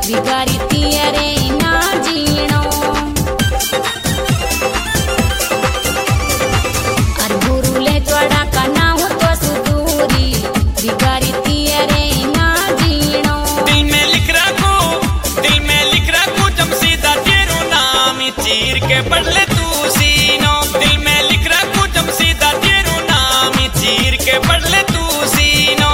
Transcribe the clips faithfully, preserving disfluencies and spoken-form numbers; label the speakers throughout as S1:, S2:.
S1: बिगारी तियरे ना जीणो अर गुरुले त्वड़ा का ना हो तो सुदूरी बिगारी तियरे ना जीणो
S2: दिल में लिख रखो दिल में लिख रखो जमशीदा तेरो नाम चीर के पढ़ ले तू सीनो दिल में लिख रखो जमशीदा तेरो नाम चीर के पढ़ ले तू सीनो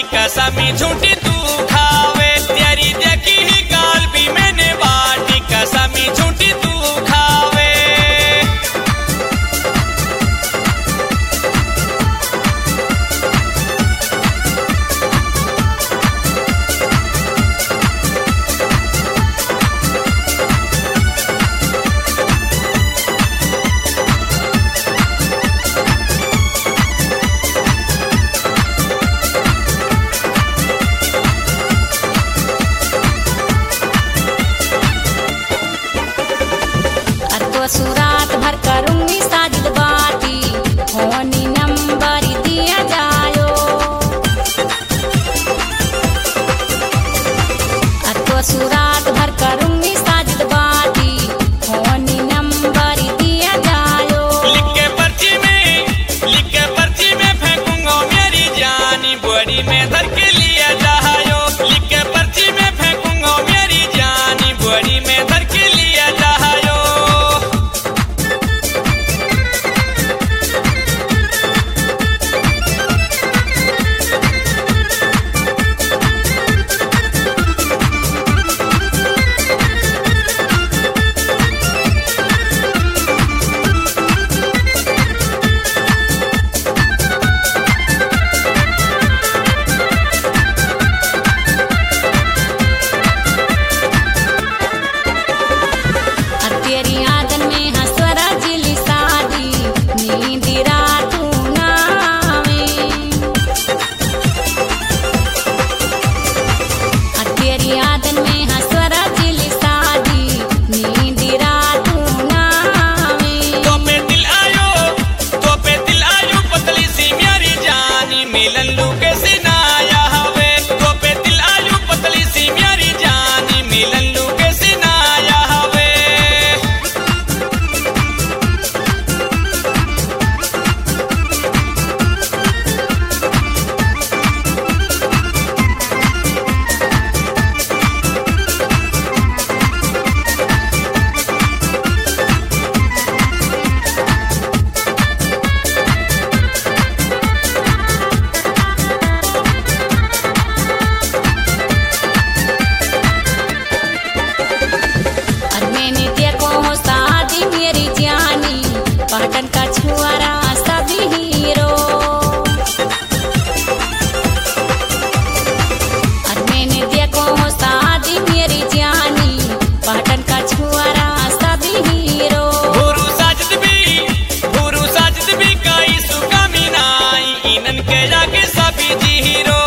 S2: कसमी झूठी तू खावे, तेरी देखी ही गाल भी मैंने बाटी कसमी झूठी तू खावे।
S1: सुरात भर करूंगी साजिद बाती, होनी नंबर दिया जायो। अतो सुरात भर करूंगी साजिद बाती, होनी नंबर दिया जायो।
S2: लिख के पर्ची में, लिख के पर्ची में फेंकूंगा मेरी जानी, बड़ी में धर के लिया जायो। लिख के पर्ची में फेंकूंगा मेरी जानी, बड़ी में धर के लिया जायो।
S1: तेरी आदन में हंसवरा जिली शादी, नींद रातू नावे। तेरी आदन में हंसवरा जिली शादी, नींद रातू नावे।
S2: तो पे दिल आयो, तो पे दिल आयो पतली सी मेरी जानी, मिलन लू के सिनाया हवे। तो पे दिल आयो पतली सी मेरी जानी, मिलन लू के सिनाया हवे।
S1: मैंने देखो हो शादी मेरी जानी, पटन का छुआरा सभी हीरो। मैंने देखो हो शादी मेरी जानी, पटन का छुआरा सभी हीरो।
S2: भूरू साजिद भी, भूरू साजिद भी कई सुका मिनाई, इनन के जाके सभी जी हीरो।